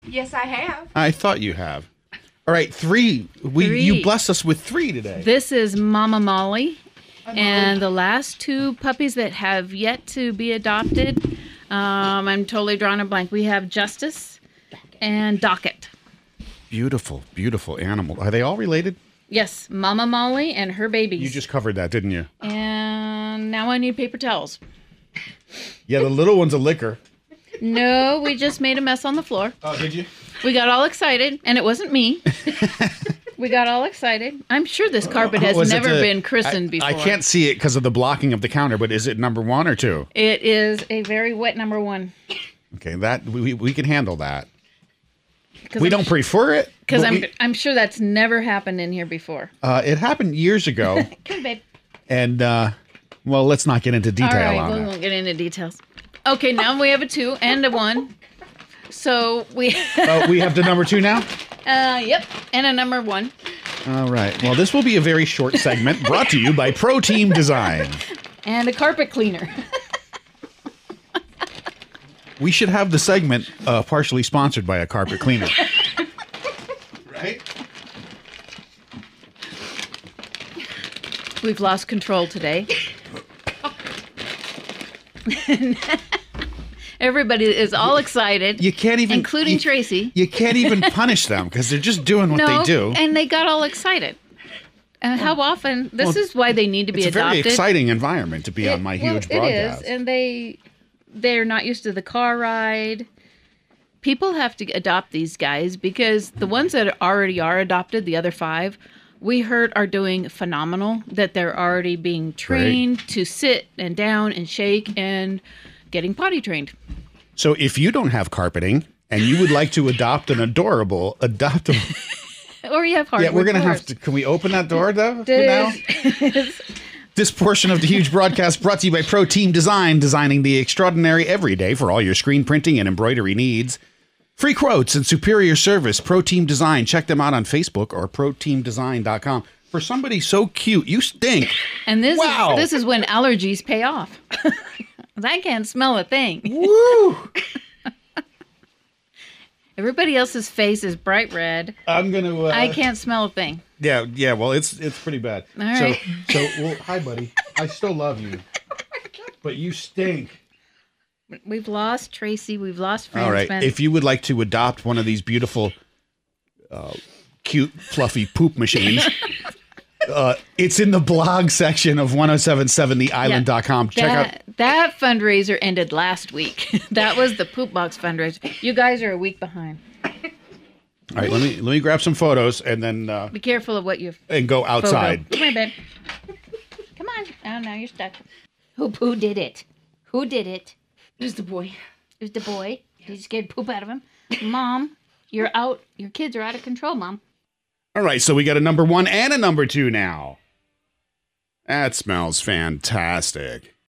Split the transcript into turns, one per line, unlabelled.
Yes, I have.
I thought you have. All right, 3. You blessed us with 3 today.
This is Mama Molly. And the last 2 puppies that have yet to be adopted, I'm totally drawing a blank. We have Justice and Docket.
Beautiful, beautiful animal. Are they all related?
Yes, Mama Molly and her babies.
You just covered that, didn't you?
And now I need paper towels.
Yeah, the little one's a licker.
No, we just made a mess on the floor.
Oh, did you?
We got all excited, and it wasn't me. We got all excited. I'm sure this carpet has never been christened before.
I can't see it because of the blocking of the counter, but is it number 1 or 2?
It is a very wet number 1.
Okay, that we can handle that. We don't prefer it.
Because I'm sure that's never happened in here before.
It happened years ago.
Come on, babe.
And, well, let's not get into detail on
we
that.
won't get into details. Okay, now we have a 2 and a 1. So we...
we have the number 2 now?
Yep, and a number 1.
All right. Well, this will be a very short segment brought to you by Pro Team Design.
And a carpet cleaner.
We should have the segment partially sponsored by a carpet cleaner. Right?
We've lost control today. Everybody is all excited.
You can't even...
Including Tracy.
You can't even punish them because they're just doing what they do.
And they got all excited. And how often... This is why they need to be adopted.
It's a very exciting environment to be on my huge broadcast.
It is, and they're not used to the car ride. People have to adopt these guys because the ones that already are adopted, the other 5, we heard are doing phenomenal, that they're already being trained to sit and down and shake and getting potty trained.
So if you don't have carpeting and you would like to adopt an adorable,
or you have hardwood.
Yeah, we're going to have to... Can we open that door, though, now? This portion of the huge broadcast brought to you by Pro Team Design, designing the extraordinary every day for all your screen printing and embroidery needs. Free quotes and superior service, Pro Team Design. Check them out on Facebook or proteamdesign.com. For somebody so cute, you stink.
And this is when allergies pay off. I can't smell a thing.
Woo!
Everybody else's face is bright red.
I'm going to...
I can't smell a thing.
Yeah, well, it's pretty bad.
All right.
Well, hi, buddy. I still love you. But you stink.
We've lost Tracy. We've lost Franz.
All right. If you would like to adopt one of these beautiful, cute, fluffy poop machines, it's in the blog section of 1077theisland.com. Check out.
That fundraiser ended last week. That was the Poop Box fundraiser. You guys are a week behind.
All right, let me grab some photos and then
be careful of what you
and go outside.
Come here, babe. Come on. Oh, now you're stuck. Who did it? Who did it?
It was the boy.
It was the boy. Did you scared poop out of him? Mom, you're out. Your kids are out of control, Mom.
All right, so we got a number 1 and a number 2 now. That smells fantastic.